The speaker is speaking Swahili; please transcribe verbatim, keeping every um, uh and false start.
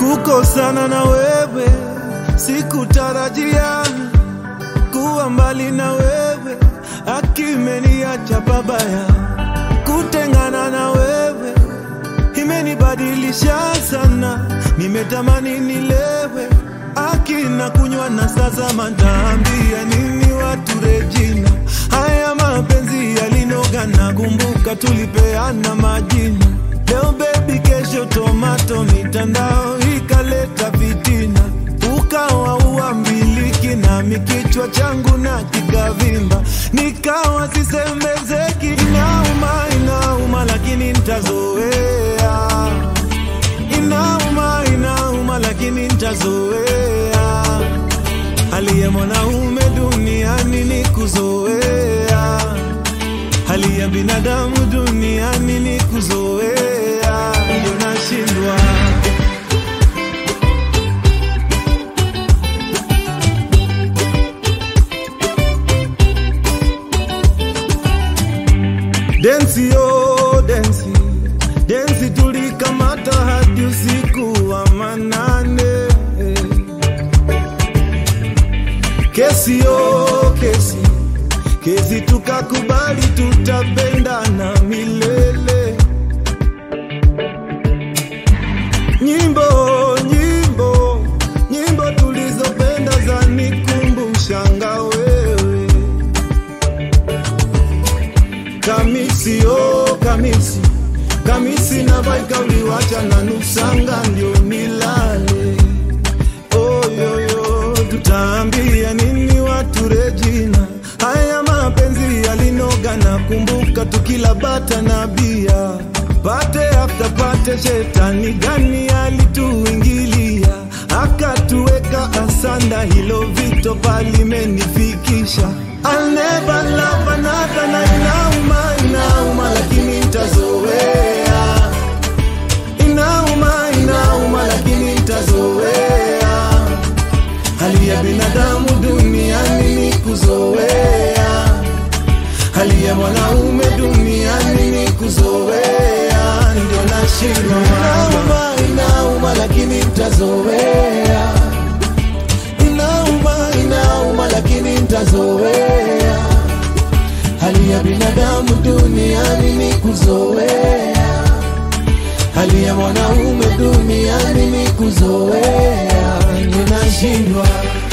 kukosana na wewe, sikutarajia kuwa mbali na wewe, akimeniacha babaya. Kutengana na wewe imenibadilisha sana, nimetamani nilewe, akina kunywa na sasa mataambia nini watu Regina. Haya mapenzi yalinoga na kumbuka tulipeana majina. Leo baby kesho tomato, mitandao ikaleta fitina, ukawa uambiliki na mikichwa changu na kikavimba, nikawa sisemezeki. Inauma, inauma lakini nitazoea, inauma, inauma lakini nitazoea. Hali ya mwanaume duniani ni kuzoea, hali ya binadamu duniani ni kuzoea, ndio nashindwa. Densi yo densi, densi tulikamata hadi usiku wa manane. Kesi yo kesi, kesi tukakubali tutapendana milele. Nyimbo, nyimbo, nyimbo tulizopenda zanikumbusha wewe. Kamisi yo kamisi, kamisi na baika uliwacha na nusanga ndio nilale. Oh yo yo, tutaambia nini watu Regina? Haya mapenzi yalinoga na kumbuka tukila bata na bia. Pate after pate, shetani gani alituingilia, akatuweka asanda, hilo vito palimenifikisha. I'll never love another, na inauma, inauma lakini nitazoea. Inauma, inauma lakini nitazoea. Hali ya binadamu duniani ni kuzoea, hali ya mwanaume duniani ni kuzoea, ndio nashindwa. Inauma, inauma lakini nitazoea. Inauma, inauma lakini nitazoea. Hali ya binadamu duniani ni kuzoea, hali ya mwanaume duniani ni kuzoea, ndio nashindwa.